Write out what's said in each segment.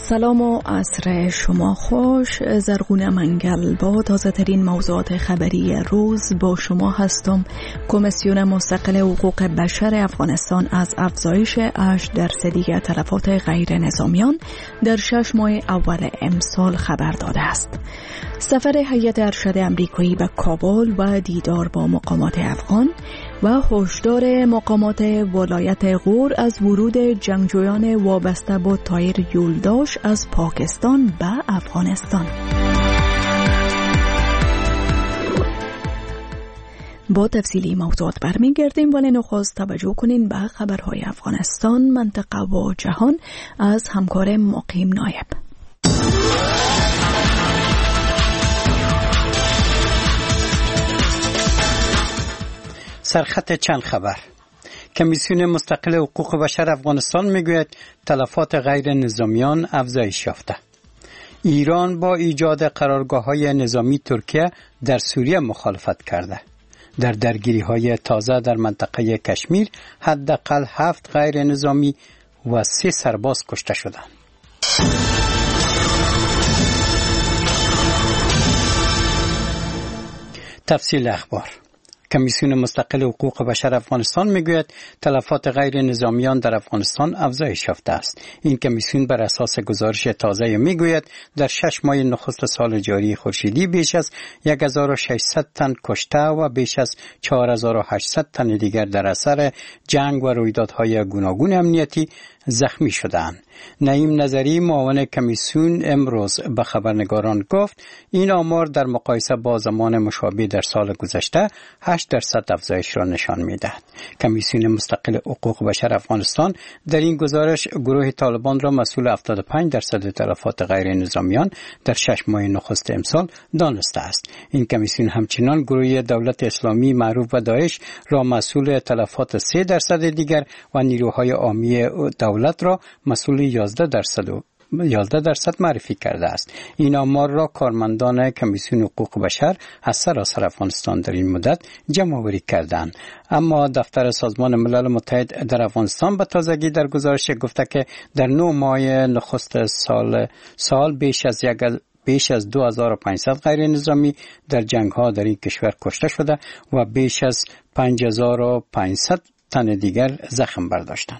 سلام و عصر شما خوش. زرغون منگل با تازه ترین موضوعات خبری روز با شما هستم. کمیسیون مستقل حقوق بشر افغانستان از افزایش 8% تلفات غیر نظامیان در 6 ماه اول امسال خبر داده است. سفر هیئت ارشد آمریکایی به کابل و دیدار با مقامات افغان و هشدار مقامات ولایت غور از ورود جنگجویان وابسته با تایر یولداش از پاکستان به افغانستان. با تفصیلی موضوعات برمیگردیم، ولی نخست توجه کنین به خبرهای افغانستان، منطقه و جهان از همکار مقیم نایب. سرخط چند خبر. کمیسیون مستقل حقوق بشر افغانستان میگوید تلفات غیر نظامیان افزایش یافته. ایران با ایجاد قرارگاه‌های نظامی ترکیه در سوریه مخالفت کرده. در درگیری‌های تازه در منطقه کشمیر حداقل 7 غیر نظامی و 3 سرباز کشته شدند. تفصیل اخبار. کمیسیون مستقل حقوق بشر افغانستان میگوید تلفات غیر نظامیان در افغانستان افزایش یافته است. این کمیسیون بر اساس گزارش تازه میگوید در 6 ماه نخست سال جاری خورشیدی بیش از 1600 تن کشته و بیش از 4800 تن دیگر در اثر جنگ و رویدادهای گوناگون امنیتی زخمی شدند. نعیم نظری معاون کمیسیون امروز به خبرنگاران گفت این آمار در مقایسه با زمان مشابه در سال گذشته 8% افزایش را نشان می‌دهد. کمیسیون مستقل حقوق بشر افغانستان در این گزارش گروه طالبان را مسئول 75% تلفات غیر نظامیان در 6 ماه نخست امسال دانسته است. این کمیسیون همچنان گروه دولت اسلامی معروف به داعش را مسئول تلفات 3% دیگر و نیروهای عامی دولت را مسئول 11% معرفی کرده است. این آمار را کارمندان کمیسیون حقوق بشر از سراسر افغانستان در این مدت جمع آوری کردند. اما دفتر سازمان ملل متحد در افغانستان به تازگی در گزارش گفته که در 9 ماه نخست سال بیش از 2500 غیر نظامی در جنگ ها در این کشور کشته شده و بیش از 5500 تن دیگر زخم برداشتند.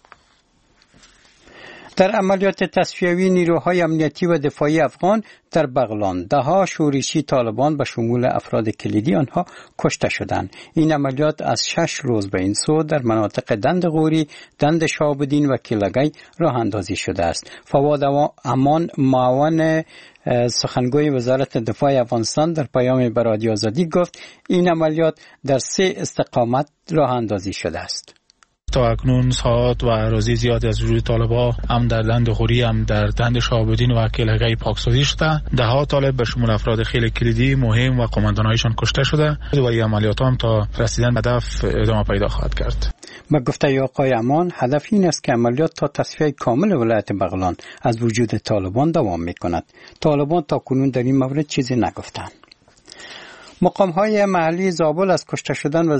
در عملیات تصفیوی نیروهای امنیتی و دفاعی افغان در بغلان دهها شورشی طالبان به شمول افراد کلیدی آنها کشته شدند. این عملیات از 6 روز به این سو در مناطق دند غوری، دند شهاب‌الدین و کیلگی راه اندازی شده است. فواد امان معاون سخنگوی وزارت دفاع افغانستان در پیام به رادیو آزادی گفت این عملیات در 3 استقامت راه اندازی شده است. تا اکنون ساعات و اراضی زیادی از روی طالبان هم در دند غوری هم در دند شهاب‌الدین و کیلگی پاکسازی شده. دهها طالب به شمول افراد خیلی کلیدی مهم و قماندان‌هایشان کشته شده و این عملیات هم تا رسیدن به هدف ادامه پیدا خواهد کرد. به گفته آقای امان هدف این است که عملیات تا تصفیه کامل ولایت بغلان از وجود طالبان دوام می‌کند. طالبان تا کنون در این مورد چیزی نگفتند. مقام‌های محلی زابل از کشته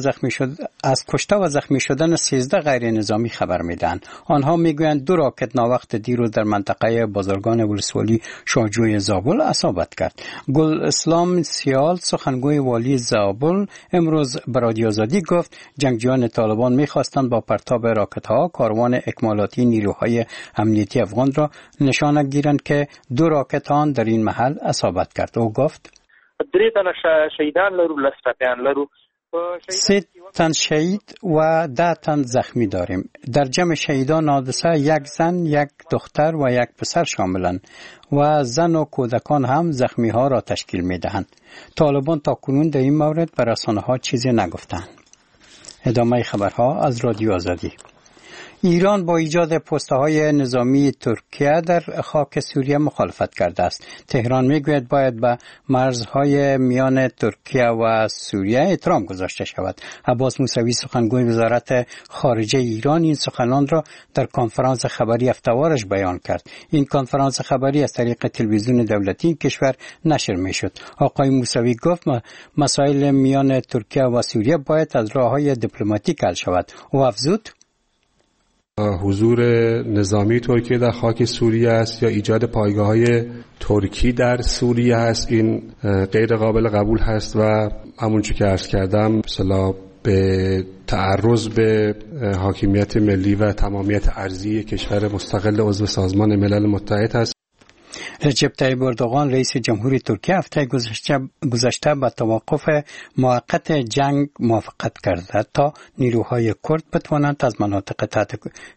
و زخمی شدن 13 غیر نظامی خبر میدن. آنها میگویند 2 راکت ناوقت دیروز در منطقه بازرگان ولسوالی شاهجوی زابل اصابت کرد. گل اسلام سیال سخنگوی والی زابل امروز به رادیو آزادی گفت جنگجویان طالبان میخواستند با پرتاب راکت‌ها کاروان اکمالاتی نیروهای امنیتی افغان را نشانه گیرند که 2 راکت آن در این محل اصابت کرد. او گفت 3 تن شهیدان لرو، 10 ټپیان لرو. 3 تن شهید و 10 تن زخمی داریم. در جمع شهیدان حادثه 1 زن، 1 دختر و 1 پسر شاملند و زن و کودکان هم زخمی ها را تشکیل می دهند. طالبان تا کنون در این مورد به رسانه ها چیزی نگفتند. ادامه خبرها از رادیو آزادی. ایران با ایجاد پست‌های نظامی ترکیه در خاک سوریه مخالفت کرده است. تهران میگوید باید به مرزهای میان ترکیه و سوریه احترام گذاشته شود. عباس موسوی سخنگوی وزارت خارجه ایران این سخنان را در کنفرانس خبری هفته‌وارش بیان کرد. این کنفرانس خبری از طریق تلویزیون دولتی کشور نشر میشد. آقای موسوی گفت مسائل میان ترکیه و سوریه باید از راه‌های دیپلماتیک حل شود. او افزود حضور نظامی ترکیه در خاک سوریه است یا ایجاد پایگاه‌های ترکی در سوریه است، این غیر قابل قبول هست و همونجور که عرض کردم مثلا به تعرض به حاکمیت ملی و تمامیت ارضی کشور مستقل عضو سازمان ملل متحد است. رجب طیب اردوغان رئیس جمهوری ترکیه هفته گذشته با توقف موقت جنگ موافقت کرده تا نیروهای کرد بتوانند از مناطق تحت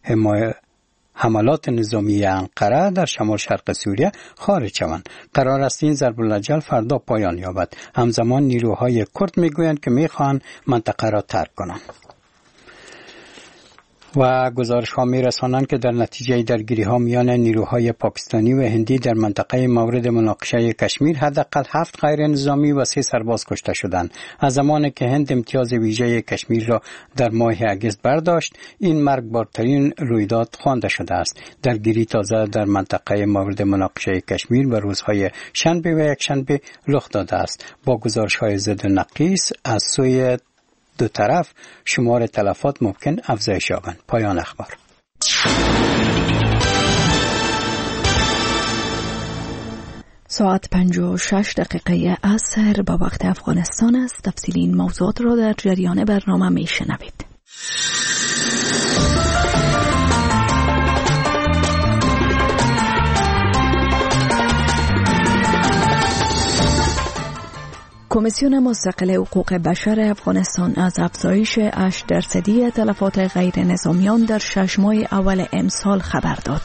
حملات نظامی انقره در شمال شرق سوریه خارج شوند. قرار است این ضرب الاجل فردا پایان یابد. همزمان نیروهای کرد میگویند که میخواهند منطقه را ترک کنند. و گزارش ها می رسانند که در نتیجه درگیری ها میان نیروهای پاکستانی و هندی در منطقه مورد مناقشه کشمیر حداقل 7 غیر نظامی و 3 سرباز کشته شدند. از زمانی که هند امتیاز ویژه کشمیر را در ماه اگست برداشت، این مرگبارترین رویداد خوانده شده است. درگیری تازه در منطقه مورد مناقشه کشمیر به روزهای شنبه و یکشنبه رخ داده است. با گزارش های ضد و نقیص از سوی دو طرف شمار تلفات ممکن افزایش یابد. پایان اخبار. ساعت 56 دقیقه عصر با وقت افغانستان است. تفصیل این موضوعات را در جریان برنامه می شنوید. کمیسیون مستقل حقوق بشر افغانستان از افزایش 8% تلفات غیر نظامیان در 6 ماه اول امسال خبر داد.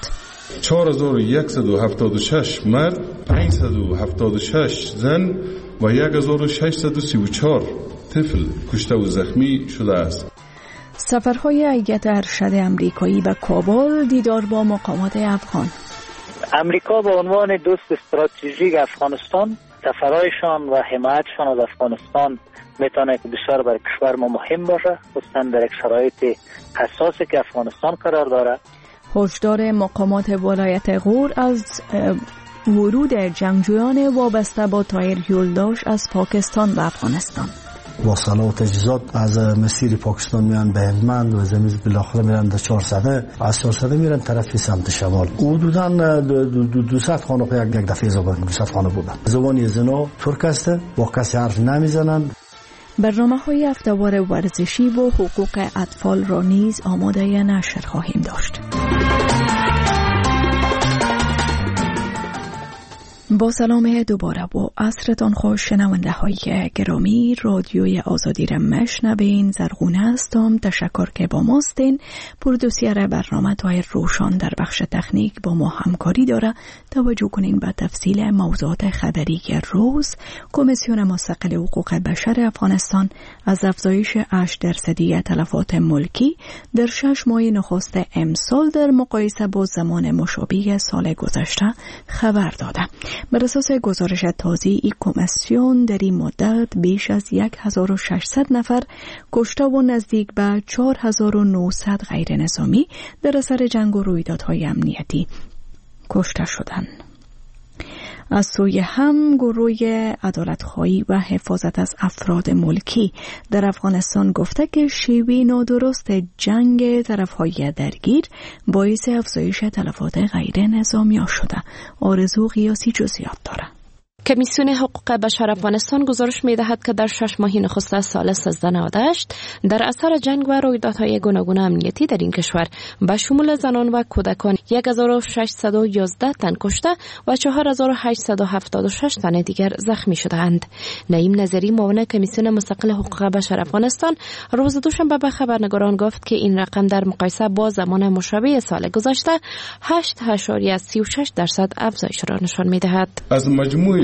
4176 مرد، 576 زن و 1634 طفل کشته و زخمی شده است. سفرهای هیئت ارشد امریکایی به کابل، دیدار با مقامات افغان. امریکا به عنوان دوست استراتژیک افغانستان، سفرهایشان و حمایتشان از افغانستان میتونه که بسیار برای کشور ما مهم باشه، خصوصا در یک شرایط حساسی که افغانستان قرار داره. هشدار مقامات ولایت غور از ورود جنگجویان وابسته با تایر یولداش از پاکستان به افغانستان. با سلاح و تجهیزات از مسیر پاکستان میان به هلمند و زمین بالاخره میرن در 400، از 400 میرن طرف سمت شمال. حدوداً 200 خانه یک دفعه زبان 200 خانه بودن. زبان زنا ترک است، با کسی حرف نمیزنند. برنامه‌های هفته‌وار ورزشی و حقوق اطفال را نیز آماده نشر خواهیم داشت. با سلام دوباره با عصرتان خوش شنونده های گرامی. رادیوی آزادی را مشنوین. زرغونه هستم. تشکر که با ماستین. پرودوسر برنامه طاهر روشان در بخش تکنیک با ما همکاری داره. توجه کنین به تفصیل موضوعات خبری روز. کمیسیون مستقل حقوق بشر افغانستان از افزایش 8% تلفات ملکی در 6 ماه نخست امسال در مقایسه با زمان مشابه سال گذشته خبر داده. بر اساس گزارش تازه، این کمیسیون در این مدت بیش از 1600 نفر کشته و نزدیک به 4900 غیر نظامی در اثر جنگ و رویدادهای امنیتی کشته شدند. از سوی هم گروه عدالت‌خواهی و حفاظت از افراد ملکی در افغانستان گفته که شیوه نادرست جنگ طرف‌های درگیر باعث افزایش تلفات غیر نظامی شده. آرزو قیاسی جزئیات داره. کمیسیون حقوق بشر افغانستان گزارش می‌دهد که در 6 ماه نخست سال 1398 در اثر جنگ و رویدادهای گوناگون امنیتی در این کشور به شمول زنان و کودکان 1611 تن کشته و 4876 تن دیگر زخمی شدند. نعیم نظری، معاون کمیسیون مستقل حقوق بشر افغانستان، روز دوشنبه به خبرنگاران گفت که این رقم در مقایسه با زمان مشابه سال گذشته 8.36% افزایش را نشان می‌دهد. از مجموع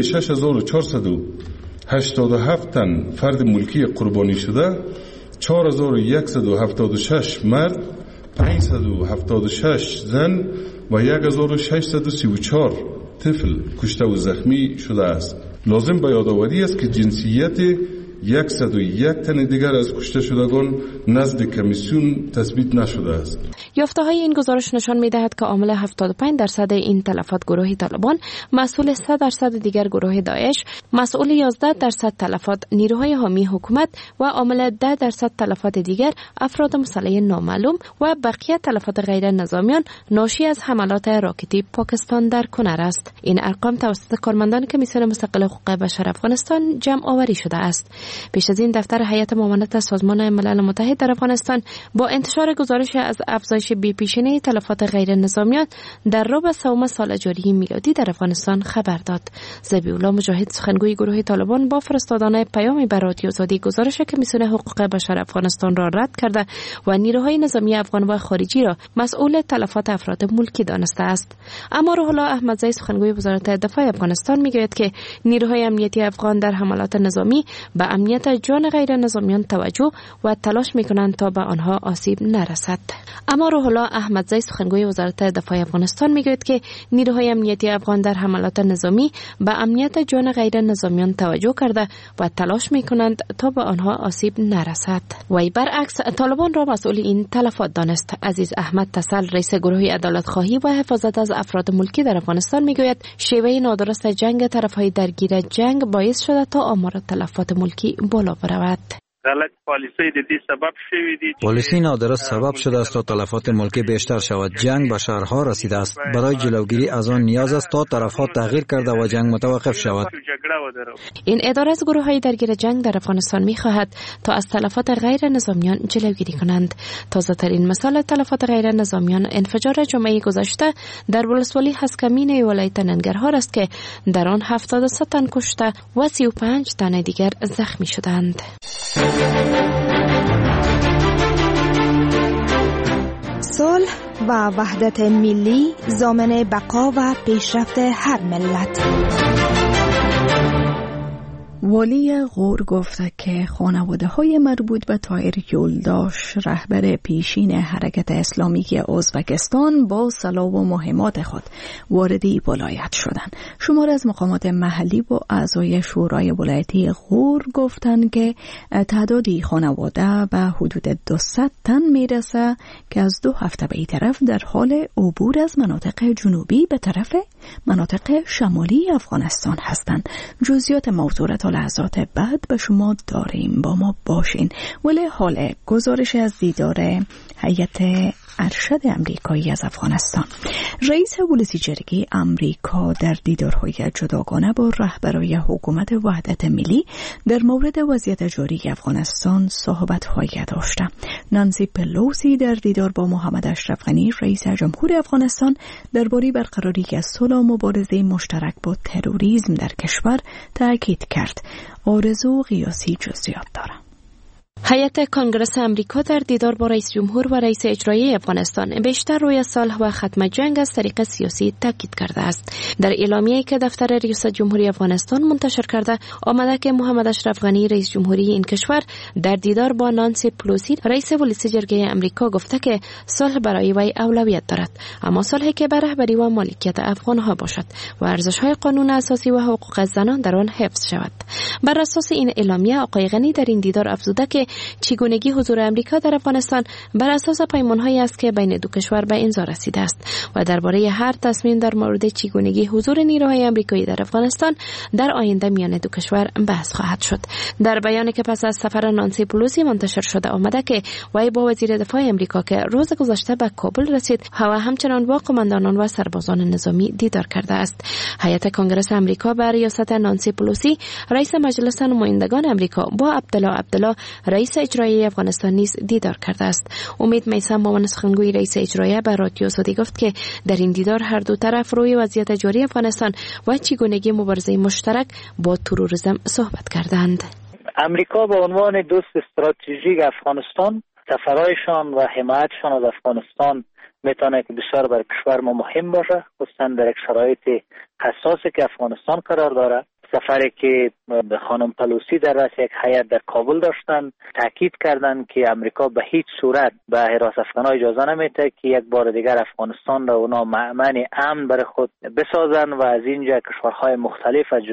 6487 تن فرد ملکی قربانی شده، 4176 مرد، 576 زن و 1634 طفل کشته و زخمی شده است. لازم به یادآوری است که جنسیت 101 تن دیگر از کشته شدگان نزد کمیسیون تثبیت نشده است. یافته‌های این گزارش نشان می‌دهد که عامل 75% این تلفات گروه طالبان، مسئول 3% دیگر گروه داعش، مسئول 11% تلفات نیروهای حامی حکومت و عامل 10% تلفات دیگر افراد مسلح نامعلوم و بقیه تلفات غیر نظامیان ناشی از حملات راکتی پاکستان در کنر است. این ارقام توسط کارمندان کمیسیون مستقل حقوق بشر افغانستان جمع آوری شده است. پیش از این دفتر هیئت معاونت سازمان ملل متحد در افغانستان با انتشار گزارش از افزایش بی‌پیشینه تلفات غیر نظامیان در ربع سوم سال جاری میلادی در افغانستان خبر داد. ذبیح‌الله مجاهد سخنگوی گروه طالبان با فرستادن پیامی بر رادیو آزادی گزارش کمیسیون حقوق بشر افغانستان را رد کرده و نیروهای نظامی افغان و خارجی را مسئول تلفات افراد ملکی دانسته است. اما روح الله احمدزی سخنگوی وزارت دفاع افغانستان میگوید که نیروهای امنیتی افغان در حملات نظامی به امنیت جان غیر نظامیان توجه و تلاش میکنند تا به آنها آسیب نرسد. اما روح الله احمدزی سخنگوی وزارت دفاع افغانستان میگوید که نیروهای امنیتی افغان در حملات نظامی به امنیت جان غیر نظامیان توجه کرده و تلاش میکنند تا به آنها آسیب نرسد. وی برعکس طالبان را مسئول این تلفات دانست. عزیز احمد تسل رئیس گروه عدالت خواهی و حفاظت از افراد ملکی در افغانستان میگوید شیوه نادرست جنگ طرفهای درگیر جنگ باعث شده تا آمار تلفات ملکی بالا برود. پالیسی نادرست سبب شده است تا تلفات ملکی بیشتر شود. جنگ به شهرها رسیده است. برای جلوگیری از آن نیاز است تا طرفها تغییر کرده و جنگ متوقف شود. این اداره از گروه‌های درگیر جنگ در افغانستان می‌خواهد تا از تلفات غیر نظامیان جلوگیری کنند. تازه‌ترین مثال تلفات غیر نظامیان انفجار جمعه گذشته در ولسوالی هسکمین ولایت ننگرهار است که در آن 73 تن کشته و 35 تن دیگر زخمی شدند. صلح و وحدت ملی ضامن بقا و پیشرفت هر ملت. والی غور گفته که خانواده‌های مربوط به طاهر یولداش رهبر پیشین حرکت اسلامی ازبکستان با سلاح و مهمات خود وارد ولایت شدند. شمار از مقامات محلی و اعضای شورای ولایتی غور گفتند که تعدادی خانواده به حدود 200 تن میرسه که از 2 هفته به این طرف در حال عبور از مناطق جنوبی به طرف مناطق شمالی افغانستان هستند. جزئیات موضوع تا لحظات بعد به شما داریم، با ما باشین. ولی حال گزارش از دیدار هیئت ارشد امریکایی از افغانستان. رئیس ولسیجرگی امریکا در دیدارهای جداگانه با رهبرای حکومت وحدت ملی در مورد وضعیت جاری افغانستان صحبت‌هایی داشته. نانسی پلوسی در دیدار با محمد اشرف غنی رئیس جمهور افغانستان درباره برقراری صلح و مبارزه مشترک با تروریسم در کشور تاکید کرد. آرزو قیاسی جزئیات دارد. هیئت کانگرس امریکا در دیدار با رئیس جمهور و رئیس اجرایی افغانستان بیشتر روی صلح و ختم جنگ از طریق سیاسی تاکید کرده است. در اعلامیه‌ای که دفتر ریاست جمهوری افغانستان منتشر کرده آمده که محمد اشرف غنی رئیس جمهوری این کشور در دیدار با نانسی پلوسی رئیس ولسیجرگی امریکا گفته که صلح برای وی اولویت دارد، اما صلحی که به رهبری و مالکیت افغان‌ها باشد و ارزش‌های قانون اساسی و حقوق زنان در آن حفظ شود. بر اساس این اعلامیه آقای غنی در این دیدار افزوده که چگونگی حضور امریکا در افغانستان بر اساس پیمان‌هایی است که بین دو کشور به امضا رسیده است و درباره هر تصمیم در مورد چگونگی حضور نیروهای امریکایی در افغانستان در آینده میان دو کشور بحث خواهد شد. در بیانی که پس از سفر نانسی پلوسی منتشر شده آمده که وی با وزیر دفاع امریکا که روز گذشته به کابل رسید و همچنان با قماندانان و سربازان نظامی دیدار کرده است. هیئت کانگرس امریکا بر ریاست نانسی پلوسی رئیس مجلس نمایندگان امریکا با عبدالله رئیس اجرایی افغانستان نیز دیدار کرده است. امید میثم معاون سخنگوی رئیس اجرایی به رادیو آزادی گفت که در این دیدار هر دو طرف روی وضعیت جاری افغانستان و چگونگی مبارزه مشترک با تروریسم صحبت کردند. امریکا به عنوان دوست استراتژیک افغانستان سفرهایشان و حمایتشان از افغانستان میتونه که بسیار بر کشور ما مهم باشه، خصوصا در یک شرایط حساسی که افغانستان قرار داره. سفری که خانم پلوسی در رأس یک هیئت در کابل داشتن تاکید کردند که امریکا به هیچ صورت به حراس افغان‌ها اجازه نمیده که یک بار دیگر افغانستان را اونا مأمن امن برای خود بسازن و از اینجا کشورهای مختلف از جمله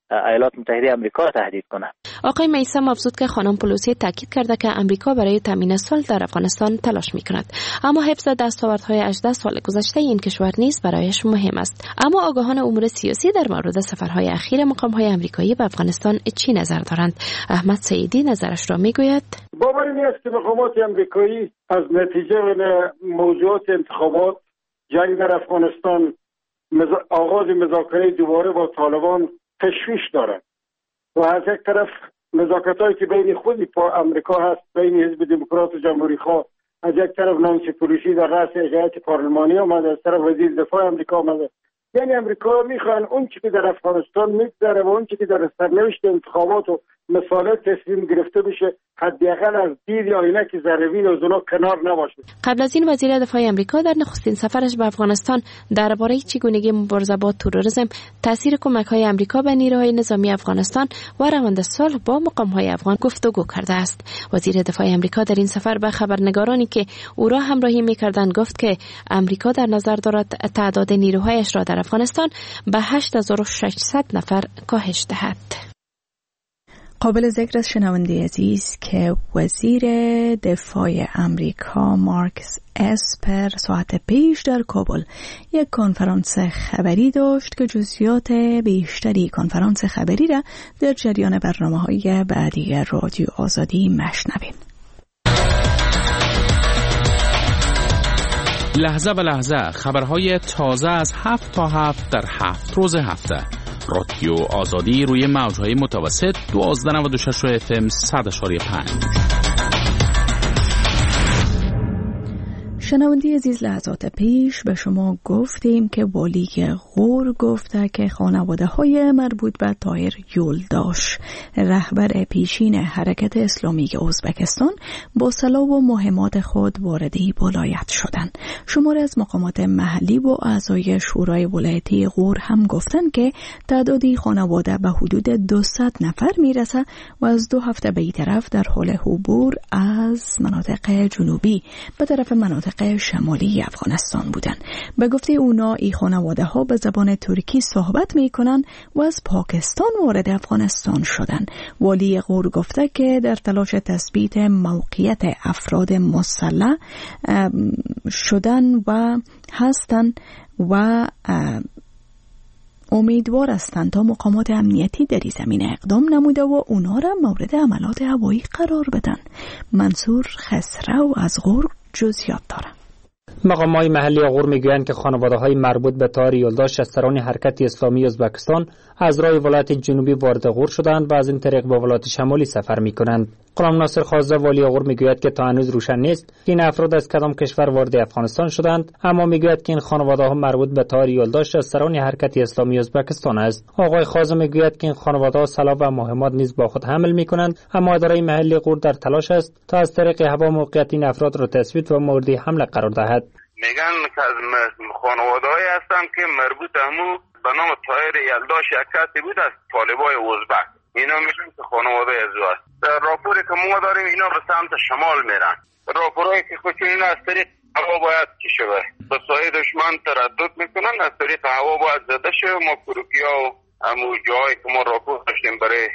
ایالات متحده آمریکا تهدید کنه. آقای میثم افزود که خانم پلوسی تاکید کرده که آمریکا برای تامین صلح در افغانستان تلاش می‌کند، اما حفظ دستاوردهای 18 سال گذشته این کشور نیز برایش مهم است. اما آگاهان امور سیاسی در مورد سفرهای اخیر مقام‌های آمریکایی به افغانستان چی نظر دارند؟ احمد سعیدی نظرش را میگوید. باوری نیست که مقامات آمریکایی از نتیجه موضوعات انتخابات، جنگ در افغانستان، آغاز مذاکره دوباره با طالبان تشویش دارند و از یک طرف نزاکت‌هایی که بین خودی امریکا هست، بین حزب دموکرات و جمهوری خواه، از یک طرف نانسی پلوسی در رأس هیئت پارلمانی آمده، از طرف وزیر دفاع امریکا آمده. یعنی امریکا میخوان اون چیزی که در افغانستان میگذره و اون چیزی که در سرنوشت انتخابات و مسائل تصمیم گرفته بشه حداقل از دید یا عینک ذره‌بین از اونها کنار نباشه. قبل از این وزیر دفاع آمریکا در نخستین سفرش به افغانستان درباره چگونگی مبارزه با تروریسم، تاثیر کمک‌های آمریکا به نیروهای نظامی افغانستان و روند صلح با مقام‌های افغان گفتگو کرده است. وزیر دفاع آمریکا در این سفر به خبرنگارانی که او را همراهی می‌کردند گفت که آمریکا در نظر دارد تعداد نیروهایش را در افغانستان به 8600 نفر کاهش دهد. قابل ذکر است شنونده عزیز که وزیر دفاع امریکا مارکس اسپر ساعت پیش در کابل یک کنفرانس خبری داشت که جزئیات بیشتری کنفرانس خبری را در جریان برنامه‌های بعدی رادیو آزادی مشنوین. لحظه به لحظه خبرهای تازه از 7 تا 7 در 7 روز هفته. رادیو آزادی روی موج‌های متوسط 1296 FM 100.5. شنونده عزیز، لحظات پیش به شما گفتیم که والی غور گفته که خانواده‌های مربوط به طاهر یولداش، رهبر پیشین حرکت اسلامی ازبکستان، با سلاح و مهمات خود وارد ولایت شدند. شماری از مقامات محلی و اعضای شورای ولایتی غور هم گفتند که تعدادی خانواده به حدود 200 نفر میرسه و از 2 هفته به این طرف در حال عبور از مناطق جنوبی به طرف مناطق شمالی افغانستان بودن. به گفته اونا این خانواده ها به زبان ترکی صحبت میکنن و از پاکستان وارد افغانستان شدن. والی غور گفته که در تلاش تثبیت موقعیت افراد مسلح شدن و هستن و امیدوار هستند تا مقامات امنیتی در این زمینه اقدام نموده و اونا را مورد عملات هوایی قرار بدن. منصور خسرو از غور جزئیات داره. مقامات محلی غور میگویند که خانواده‌های مربوط به طاهر یولداش از سران حرکت اسلامی ازبکستان از راه ولایت جنوبی وارد غور شدند و از این طریق به ولایت شمالی سفر میکنند. غلام ناصر خازه والی غور میگوید که تا هنوز روشن نیست که این افراد از کدام کشور وارد افغانستان شدند، اما میگوید که این خانواده‌ها مربوط به طاهر یولداش از سران حرکت اسلامی ازبکستان است. آقای خازه میگوید که این خانواده‌ها سلاح و مهمات نیز با خود حمل میکنند، اما اداره محلی غور در تلاش است تا از طریق هوا موقعیت این افراد را تثبیت و مورد حمله قرار دهد. میگن که از خانواده‌ای هستند که مربوط همو به نام طاهر یلداش یک کسی بود از طالبای ازبک. اینا میگن که خانواده از او است. در راپوری که ما داریم اینا به سمت شمال میرن. راپورایی که خودشون اینا از طریق هوا باید چی شوه. به سایه دشمن تردد میکنن، از طریق هوا باید زده شوه. ما کروکیا و همو جایی که ما راپور داشتیم برای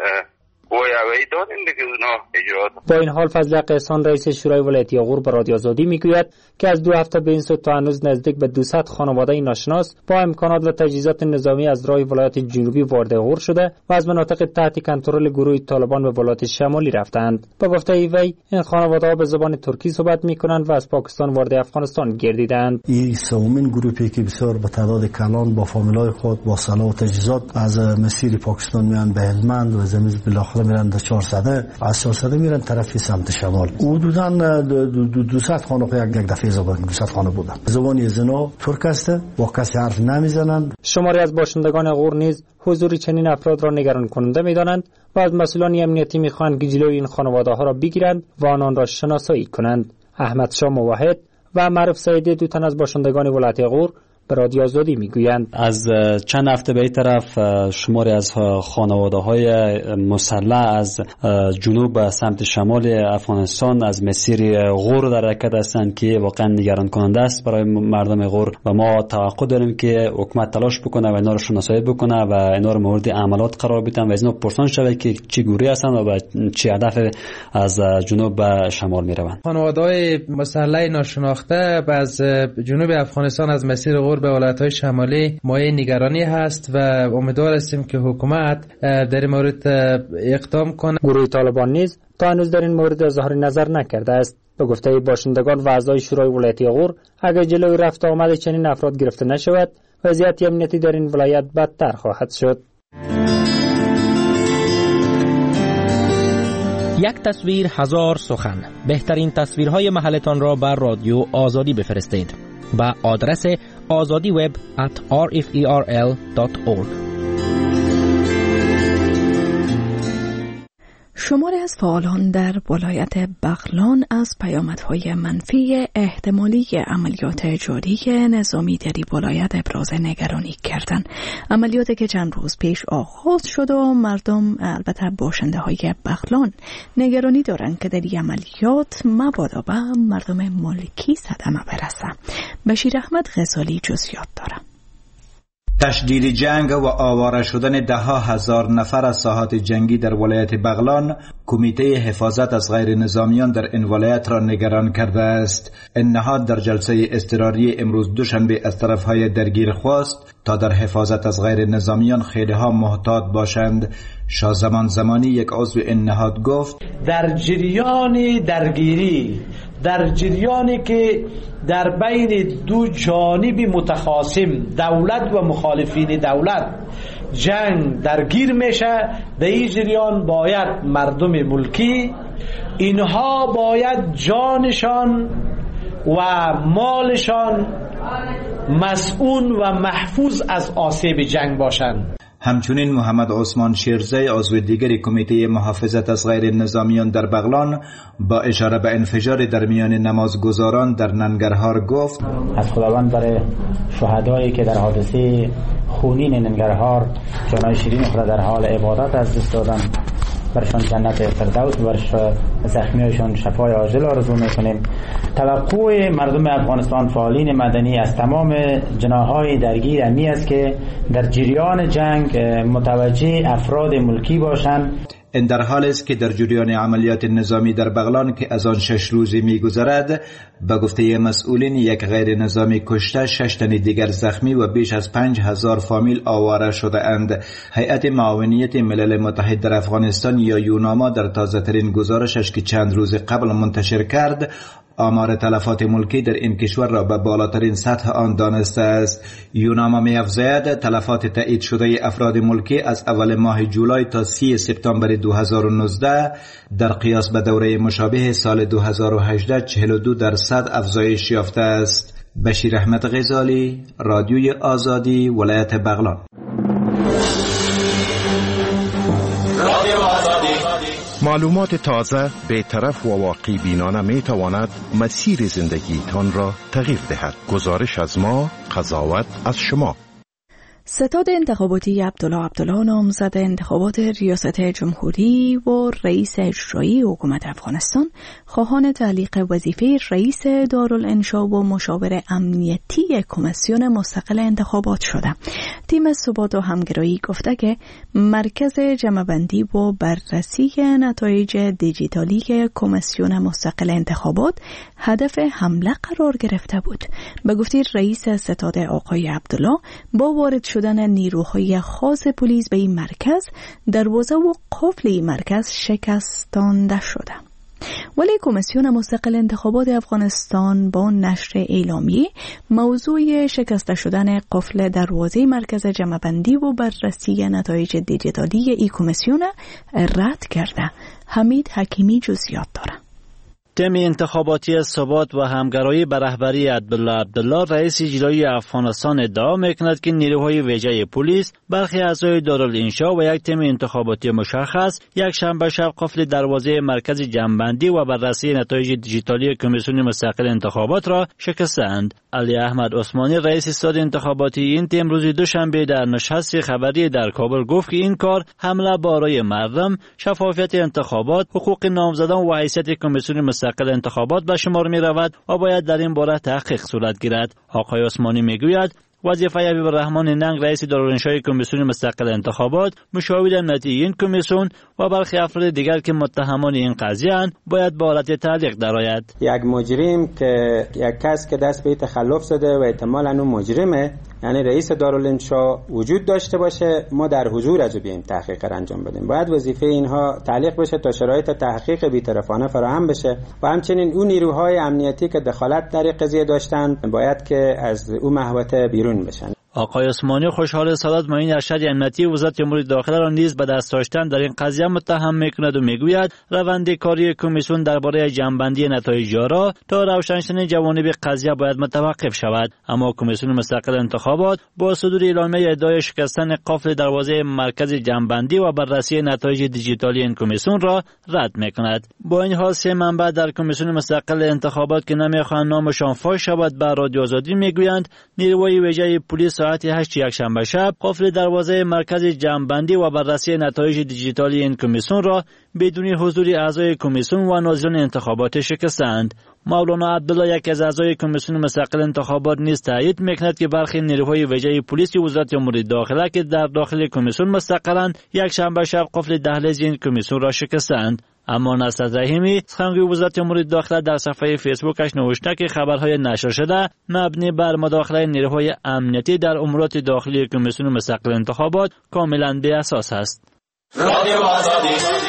با این حال فضل حق احسان رئیس شورای ولایتی غور به رادیو آزادی میگوید که از 2 هفته به این سو تا هنوز نزدیک به 200 خانواده ناشناس با امکانات و تجهیزات نظامی از راه ولایت جنوبی وارد غور شده و از مناطق تحت کنترل گروه طالبان به ولایت شمالی رفتند. با گفته وی این خانواده ها به زبان ترکی صحبت میکنند و از پاکستان وارد افغانستان گردیدند. این سومین گروهی که بسیار به تعداد کلان با فامیلای خود با سلاح و تجهیزات از مسیر پاکستان میان به هلمند و زمین بالاخره میرن در 400 از 400 میرن طرف سمت شمال. حدوداً 200 خانه یک دفعه زبان 200 خانه بودن. زبانی زنا ترک است و کسی حرف نمیزنند. شماری از باشندگان غور نیز حضور چنین افراد را نگران کننده میدانند و از مسئولان امنیتی میخواهند که جلوی این خانواده ها را بگیرند و آنان را شناسایی کنند. احمد شاه موحد و معروف سعیدی، دو تن از باشندگان ولایت غور، به رادیو آزادی میگویند از چند هفته به این طرف شماری از خانواده‌های مسلح از جنوب به سمت شمال افغانستان از مسیر غور در حرکت هستند که واقعا نگران کننده است برای مردم غور و ما توقع داریم که حکومت تلاش بکنه و اینا رو شناسایی بکنه و اینا رو مورد عملات قرار بدن و از اینا پرسان شود که چه گروهی هستند و به چه هدف از جنوب به شمال میروند. خانواده‌های مسلح ناشناخته از جنوب افغانستان از مسیر غور به ولایت‌های شمالی مایه نگرانی هست و امیدوار هستیم که حکومت در این مورد اقدام کنه. گروه طالبان نیز تا هنوز در این مورد اظهار نظر نکرده است. به گفته باشندگان و اعضای شورای ولایتی غور، اگر جلوی رفت آمد چنین افراد گرفته نشود، وضعیت امنیتی در این ولایت بدتر خواهد شد. یک تصویر هزار سخن. بهترین تصویرهای محلتان را بر رادیو آزادی بفرستید با آدرس azadiweb@rferl.org. شماری از فعالان در ولایت بغلان از پیامدهای منفی احتمالی عملیات جاری نظامی در این ولایت ابراز نگرانی کردند. عملیاتی که چند روز پیش آغاز شد و مردم البته باشنده های بغلان نگرانی دارند که در این عملیات مبادا به مردم ملکی صدمه برسه. بشیر احمد غزالی جزئیات دارد. تشدید جنگ و آواره شدن ده‌ها هزار نفر از ساحات جنگی در ولایت بغلان کمیته حفاظت از غیر نظامیان در این ولایت را نگران کرده است. این نهاد در جلسه اضطراری امروز دوشنبه از طرفهای درگیر خواست تا در حفاظت از غیر نظامیان خیلی ها محتاط باشند. شاه زمانی یک عضو این نهاد گفت در جریان درگیری، در جریانی که در بین دو جانب متخاصم دولت و مخالفین دولت جنگ درگیر میشه، در این جریان باید مردم ملکی اینها باید جانشان و مالشان مسئول و محفوظ از آسیب جنگ باشند. همچنین محمد عثمان شیرزی عضو دیگری کمیته محافظت از غیر نظامیان در بغلان با اشاره به انفجار در میان نمازگزاران در ننگرهار گفت از خداوند برای شهدایی که در حادثه خونین ننگرهار جانای شیرین خود در حال عبادت از دست دادن برشان جنت فردوس و بر زخمیایشان شفای عاجل آرزو میکنیم. توقع مردم افغانستان فعالین مدنی از تمام جناح‌های درگیر امی است که در جریان جنگ متوجه افراد ملکی باشند. این در حال است که در جریان عملیات نظامی در بغلان که از آن 6 روزی می‌گذرد به گفته مسئولین یک غیر نظامی کشته، 6 تن دیگر زخمی و بیش از 5000 فامیل آواره شده اند. هیئت معاونیت ملل متحد در افغانستان یا یوناما در تازه‌ترین گزارشش که چند روز قبل منتشر کرد آمار تلفات ملکی در این کشور را به بالاترین سطح آن دانسته است. یوناما می‌افزاید تلفات تایید شده افراد ملکی از اول ماه جولای تا 30 سپتامبر 2019 در قیاس به دوره مشابه سال 2018 42% افزایش یافته است. بشیر احمد غزالی، رادیوی آزادی، ولایت بغلان. معلومات تازه، بی‌طرف و واقعی بینانه می تواند مسیر زندگیتان را تغییر دهد. گزارش از ما، قضاوت از شما. ستاد انتخاباتی عبدالله نامزد انتخابات ریاست جمهوری و رئیس اجرایی حکومت افغانستان خواهان تعلیق وظیفه رئیس دارالانشا و مشاور امنیتی کمیسیون مستقل انتخابات شده. تیم ثبات و همگرایی گفته که مرکز جمع‌بندی و بررسی نتایج دیجیتالی کمیسیون مستقل انتخابات هدف حمله قرار گرفته بود. به گفته رئیس ستاد آقای عبدالله، با وارد شدن نیروهای خاص پلیس به این مرکز دروازه و قفل این مرکز شکستانده شده. ولی کمیسیون مستقل انتخابات افغانستان با نشر اعلامیه موضوع شکسته شدن قفل دروازه مرکز جمع‌بندی و بررسی نتایج دیجیتالی این کمیسیون رد کرده. حمید حکیمی جزئیات داره. تیم انتخاباتی ثبات و همگرایی به رهبری عبدالله رئیس اجرایی افغانستان ادعا میکند که نیروهای ویژه پلیس، برخی اعضای دارالانشا و یک تیم انتخاباتی مشخص یک شنبه شب قفل دروازه مرکز جمع‌بندی و بررسی نتایج دیجیتالی کمیسیون مستقل انتخابات را شکستند. علی احمد عثمانی رئیس ستاد انتخاباتی این تیم روز دوشنبه در نشست خبری در کابل گفت که این کار حمله برای مردم، شفافیت انتخابات، حقوق نامزدان و حیثیت کمیسیون مستقل انتخابات به شمار می رود و باید در این باره تحقیق صورت گیرد. آقای عثمانی می گوید وظیفه حبیب الرحمن ننگ رئیس دارالانشای کمیسیون مستقل انتخابات، مشاور امنیتی این کمیسیون و برخی افراد دیگر که متهمان این قضیه اند باید به حالت تعلیق درآید. یک مجرم که یک کس که دست به تخلف زده و احتمالاً اون مجرمه، یعنی رئیس دارالانشا وجود داشته باشه، ما در حضور از بیایم تحقیق را انجام بدیم. باید وظیفه اینها تعلیق بشه تا شرایط تحقیق بی‌طرفانه فراهم بشه و همچنین اون نیروهای امنیتی که دخالت در این قضیه داشتند باید که از اون محوطه بیرون بشن. آقای عثمانی خوشحال سادات معین ارشد امنیتی وزارت امور داخله را نیز به دست داشتن در این قضیه متهم میکند و میگوید روند کاری کمیسیون درباره جمع‌بندی نتایج را تا روشن شدن جوانب قضیه باید متوقف شود، اما کمیسیون مستقل انتخابات با صدور اعلامیه ادعای شکستن قفل دروازه مرکز جمع‌بندی و بررسی نتایج دیجیتالی این کمیسیون را رد میکند. با این حال سه منبع در کمیسیون مستقل انتخابات که نمیخواهند نامشان فاش شود به رادیو آزادی میگویند نیروهای ویژه پلیس ساعت 8 یکشنبه شب قفل دروازه مرکز جمع‌بندی و بررسی نتایج دیجیتالی این کمیسیون را بدون حضور اعضای کمیسیون و ناظرین انتخابات شکستند. مولانا عبدالله یک از اعضای کمیسیون مستقل انتخابات نیز تایید میکند که برخی نیروهای ویژه پلیس وزارت امور داخله که در داخل کمیسیون مستقلند یکشنبه شب قفل دهلیز این کمیسیون را شکستند. اما نصرت رحیمی سخنگوی وزارت امور داخله در صفحه فیسبوکش نوشته که خبرهای نشر شده مبنی بر مداخله نیروهای امنیتی در امورات داخلی کمیسیون مستقل انتخابات کاملا بی اساس است. رادیو آزادی.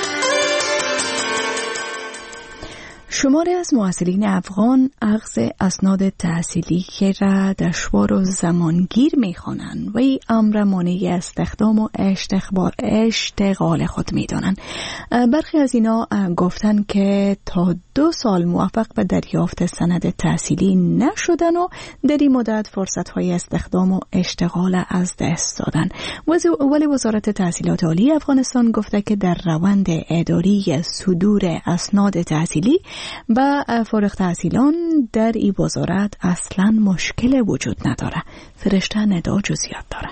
شماری از محصلین افغان اخذ اسناد تحصیلی را دشوار و زمانگیر می‌خوانند و این امر مانع استخدام و اشتغال خود می‌دانند. برخی از اینا گفتن که تا 2 سال موفق به دریافت سند تحصیلی نشدن و در این مدت فرصت‌های استخدام و اشتغال از دست دادن. ولی وزارت تحصیلات عالی افغانستان گفته که در روند اداری صدور اسناد تحصیلی و فارغ التحصیلان در این وزارت اصلا مشکل وجود نداره. فرشته ندا جزئیات داره.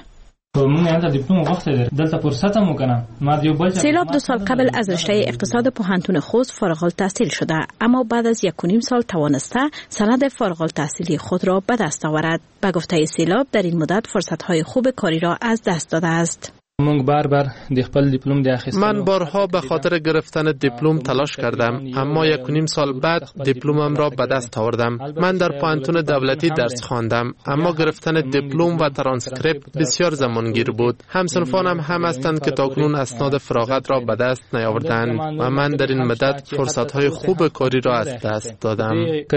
سیلاب 2 سال قبل از رشته اقتصاد پوهنتون خوست فارغ التحصیل شده، اما بعد از 1.5 سال توانسته سند فارغ التحصیلی خود را به دست آورد. به گفته سیلاب در این مدت فرصت‌های خوب کاری را از دست داده است. من بارها به خاطر گرفتن دیپلم تلاش کردم، اما 1.5 سال بعد دیپلمم را به دست آوردم. من در پوهنتون دولتی درس خواندم، اما گرفتن دیپلم و ترانسکریپت بسیار زمانگیر بود. همسنفانم هم هستند که تاکنون اسناد فراغت را به دست نیاوردند و من در این مدت فرصت‌های خوب کاری را از دست دادم.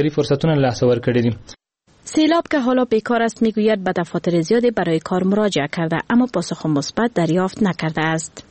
سیلاب که حالا بیکار است میگوید به دفاتر زیادی برای کار مراجعه کرده اما پاسخ مثبت دریافت نکرده است.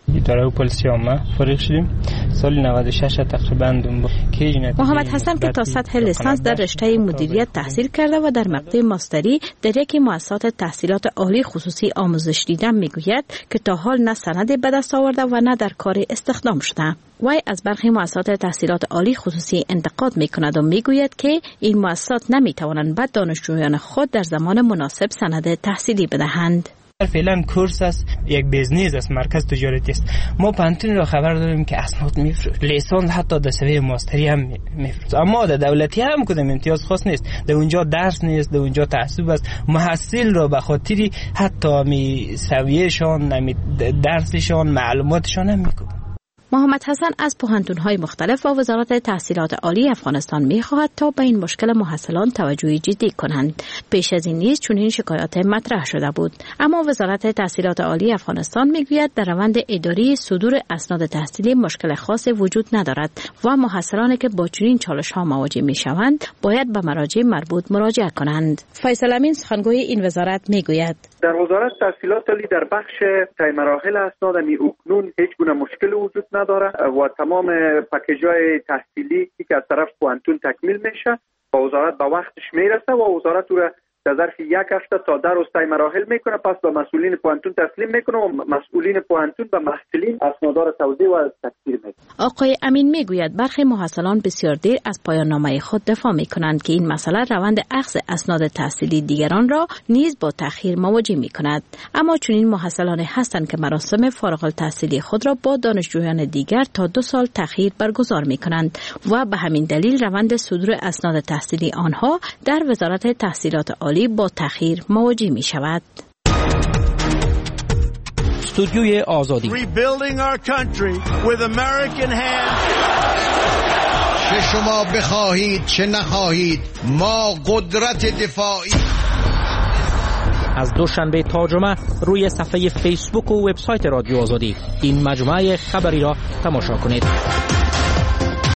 محمد حسن که تا سطح لیسانس در رشته مدیریت تحصیل کرده و در مقطع ماستری در یکی مؤسسات تحصیلات عالی خصوصی آموزش دیده میگوید که تا حال نه سندی به دست آورده و نه در کار استخدام شده. وی از برخی مؤسسات تحصیلات عالی خصوصی انتقاد میکند و میگوید که این مؤسسات نمیتوانند به دانشجویان خود در زمان مناسب سند تحصیلی بدهند. فعلا کورس است، یک بیزنس است، مرکز تجارتی است. ما پانتون را خبر داریم که اسناد میفروشند، لیسانس حتی در سوی ماستری هم میفروشند، اما در دولتی هم کدام امتیاز خاص نیست. در اونجا درس نیست، در اونجا تعصب است. محصل را به خاطری حتی می سویهشان، درسشان، معلوماتشان هم میکنند. محمد حسن از پوهنتون‌های مختلف و وزارت تحصیلات عالی افغانستان می‌خواهد تا به این مشکل محصلان توجه جدی کنند. پیش از این نیز چنین شکایات مطرح شده بود، اما وزارت تحصیلات عالی افغانستان می‌گوید در روند اداری صدور اسناد تحصیلی مشکل خاصی وجود ندارد و محصلانی که با چنین چالش‌ها مواجه می‌شوند باید به مراجع مربوط مراجعه کنند. فیصل امین سخنگوی این وزارت می‌گوید در وزارت تحصیلات عالی در بخش طی مراحل اسناد اکنون هیچ گونه مشکل وجود نداره و تمام پکیج‌های تحصیلی که از طرف پوهنتون تکمیل میشه و وزارت به وقتش میرسه و وزارت او را در ظرف یک هفته تا در استای مراحل میکنه، پس به مسئولین پوهنتون تسلیم میکنه و مسئولین پوهنتون به محصلین اسنادا را توزیع و تکثیر میکنه. آقای امین میگوید برخی محصلان بسیار دیر از پایان نامه خود دفاع میکنند که این مسئله روند اخذ اسناد تحصیلی دیگران را نیز با تأخیر مواجه میکند. اما چنین محصلان هستند که مراسم فارغ التحصیلی خود را با دانشجویان دیگر تا 2 سال تأخیر برگزار میکنند و به همین دلیل روند صدور اسناد تحصیلی آنها در وزارت تحصیلات عالی با تأخیر مواجه می شود. استودیوی آزادی. چه شما بخواهید چه نخواهید ما قدرت دفاعی. از دوشنبه تا جمعه روی صفحه فیسبوک و وبسایت رادیو آزادی این مجموعه خبری را تماشا کنید.